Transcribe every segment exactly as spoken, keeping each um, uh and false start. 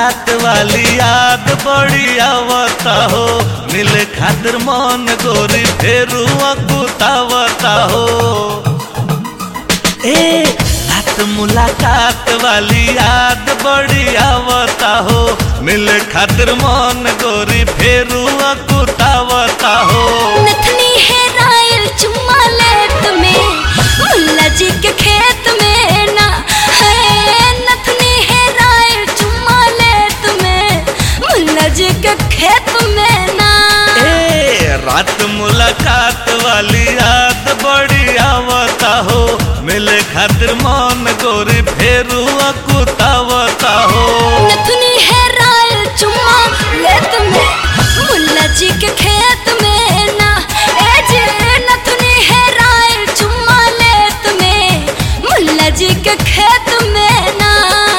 मुलाकात वाली याद बड़ी आवता हो, मिले खातिर मन गोरी फेरू अकुतावता हो। ए रात मुलाकात वाली याद बड़ी आवता हो, मिले खातिर मन गोरी फेरू अकुतावता हो। नथनी है रायल चुम्मा लेत में मुल्ला जी के खेत में ना है। नथनी है रायल चुम्मा लेत में मुल्ला जी के खेत में ना। ए रात मुलाकात वाली याद बड़ी आवता हो, मिले खातिर मन गोरी फेरू अकुतावता हो। नथनी है रायल चुम्मा लेत में मुल्ला जी के खेत में ना। ए जे नथनी है रायल चुम्मा लेत में मुल्ला जी के खेत में ना।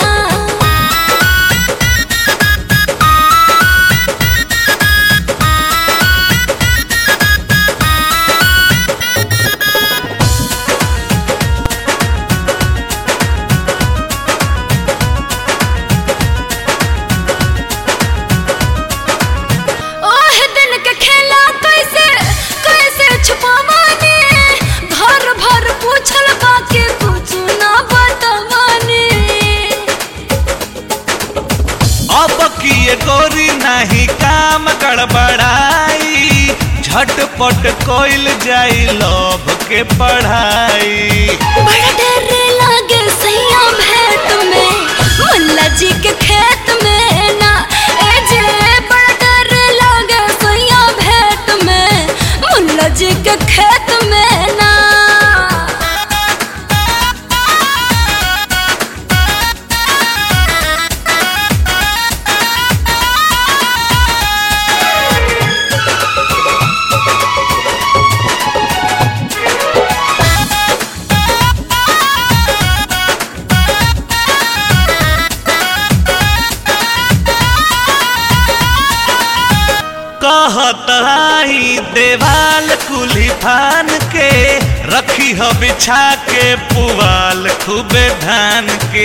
अब किए गोरी नहीं काम गड़बड़ाई, झटपट कोइल जाई लव के पढ़ाई। बड़ा डर लागे सैया भेंट में मुल्ला जी के खेत में ना। ए जे बड़ा डर लागे सैया भेंट में मुल्ला जी के खेत में ना। कहत आई देवाल कुली फान के, रखी हो बिछा के पुवाल खूबे धान के।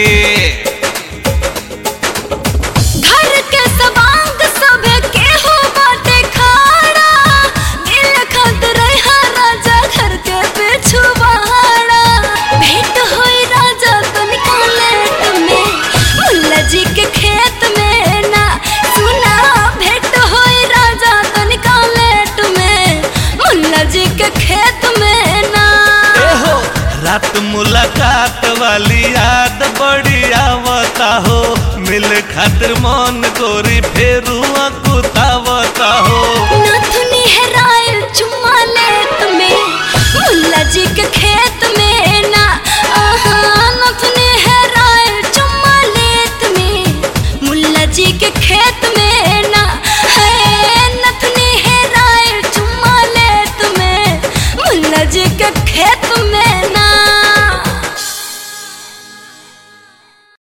घर के सवांग सबे केहू बाटे खाड़ा, दिल खत रहा राजा घर के पिछुआड़ा। भेंट होई राजा तनिका लेट में मुल्ला जी के खेत में ना। सुना भेंट होई राजा तनिका लेट में मुल्ला जी के खेत में ना। एहो रात मुलाकात वाली याद बड़ी आवता हो, मिले खातिर मन गोरी फेरू अकुतावता हो। नथनी है रायल चुम्मा लेत में मुल्ला जी के खेत में ना। आहा नथनी है रायल चुम्मा लेत में मुल्ला जी के